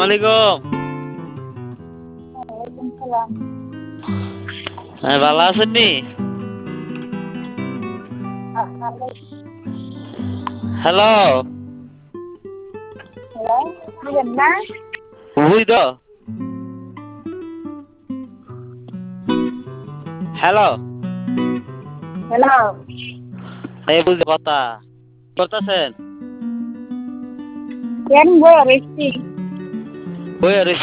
আলাইকুম। ওয়ালাইকুম সালাম। হ্যাঁ, ভালো আছেন নি? হ্যালো, হ্যালো, বুঝেন না? বুঝি তো। হ্যালো, হ্যালো, এই বুঝতে কথা করতেছেন? কেন বই রয়েছি? বই আর